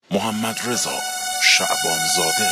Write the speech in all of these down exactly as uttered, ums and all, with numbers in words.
محمد رضا شعبان زاده.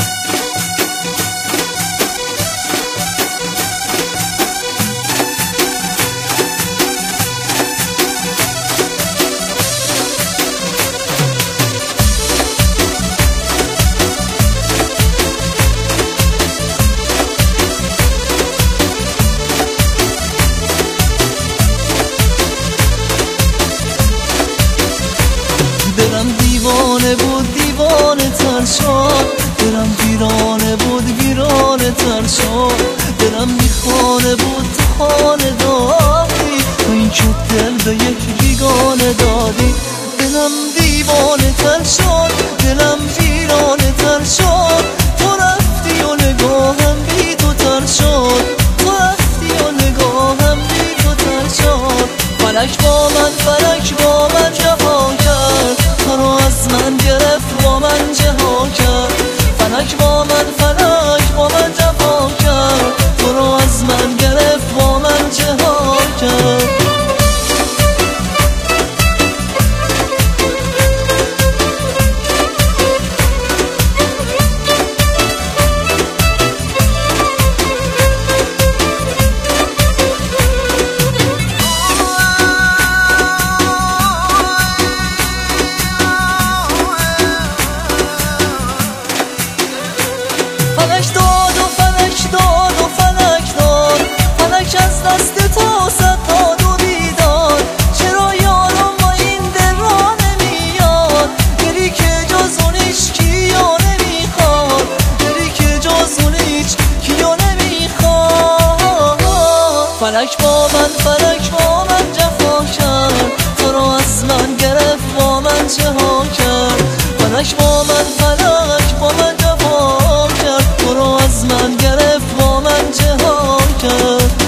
دلم دیوانه بود دیوانه تر شد، دلم ویرانه بود ویرانه تر شد، دلم میخانه بود تو خانه دادی، تو این شد دل به یک بیگانه دادی. دلم دیوانه تر شد، دلم ویرانه تر شد، تو رفتی و نگاهم بی تو تر شد، تو رفتی و نگاهم بی تو تر شد. فلک با من فلک با من جفا کرد، تو رو از من گرفت با من جها کرد. فلک با من فلک با من جفا کرد، تو رو از من گرفت با من جها کرد. فلک داد و فلک داد و فلک داد، فلک از دست تو صد داد و بیداد. چرا یارم با این دل را نمیاد، دلی که جز اون هیچ کیو نمیخواد، دلی که جز اون هیچ کیو نمیخواد. فلک با من فلک با من جفا کرد، تو رو از من گرفت با من جها کرد. فلک با من فلک با من جفا کرد، تو رو از من گرفت با من جها کرد.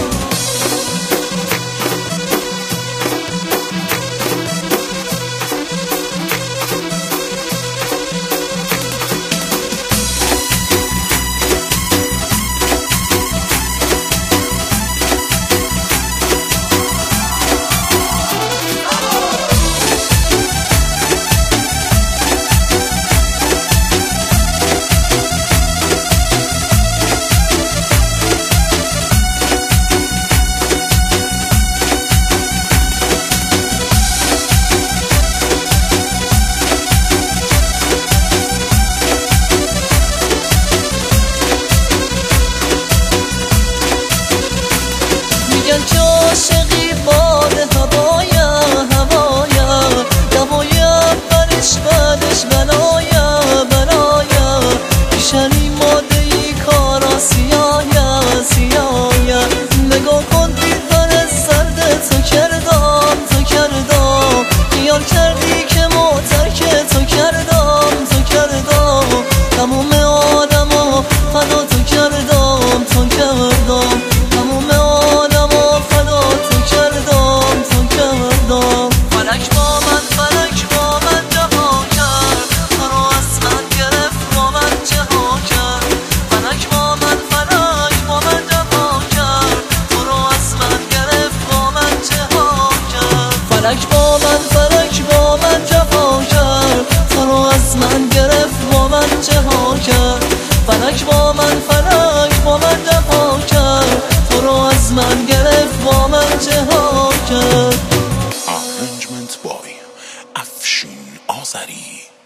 میگن که عاشقی باد هوایا هوایا، دوای اولش بعدش بلایا بلایا. پیشنی ماده ای کارا سیایا سیایا. نگاه کن دیدن سرد تو کردم تو کردم، خیال کردی که ما ترک تو کردم تو کردم. تموم آدما فدا تو کردم تو کردم، تموم آدما فدا تو کردم تو کردم. فلک با من فلک با من جها کرد، تو رو از من گرفت با من جها کرد. فلک با من فلک با من جها کرد، تو رو از من گرفت با من جها کرد. فلک با من فلک با من جفا کرد، تو رو از من گرفت با من جها کرد. فلک با من فلک با من جفا کرد، تو رو از من گرفت با من جها کرد. Arrangement by افشین آذری.